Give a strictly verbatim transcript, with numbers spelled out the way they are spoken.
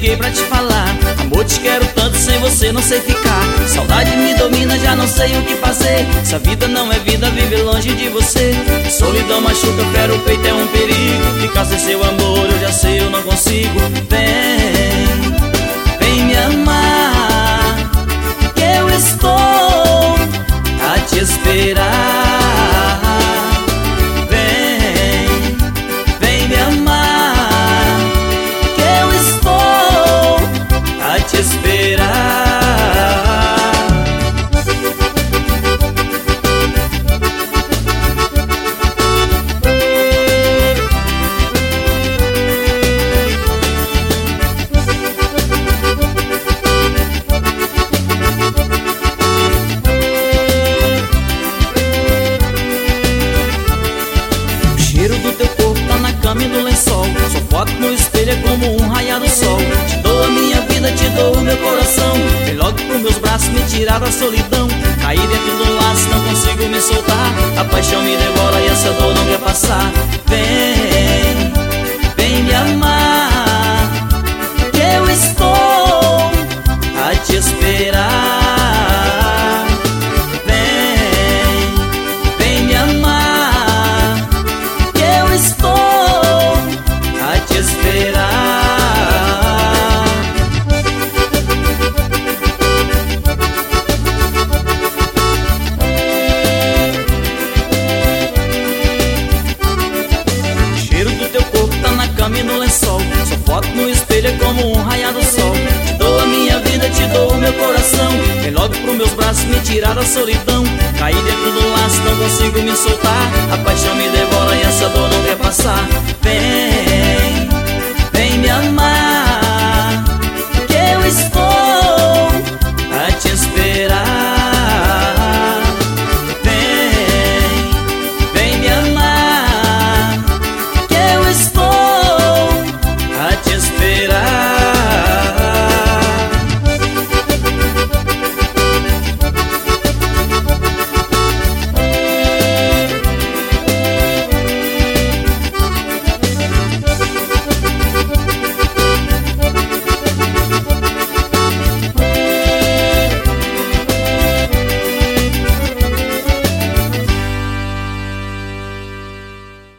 liguei pra te falar. Amor, te quero tanto, sem você não sei ficar. Saudade me domina, já não sei o que fazer. Essa vida não é vida, viver longe de você. Solidão machuca, fera o peito, é um perigo. Ficar sem seu amor, eu já sei, eu não consigo. Vem, vem me amar, que eu estou a te esperar. Vem, vem me amar, que eu estou a te esperar. Sua foto no espelho é como um raiar do sol. Te dou a minha vida, te dou o meu coração. Vem logo pros meus braços me tirar da solidão. Caí dentro do laço, não consigo me soltar. A paixão me devora e essa dor não quer passar. Vem, vem me amar, que eu estou a te esperar. Vem, vem me amar, que eu estou a te esperar. O cheiro do teu corpo tá na cama e no lençol. Sua foto no espelho é como um raiar do sol. Te dou a minha vida, te dou o meu coração. Vem logo pros meus braços me tirar da solidão. Caí dentro do laço, não consigo me soltar. A paixão me devora e essa dor não quer passar. Vem, vem me amar,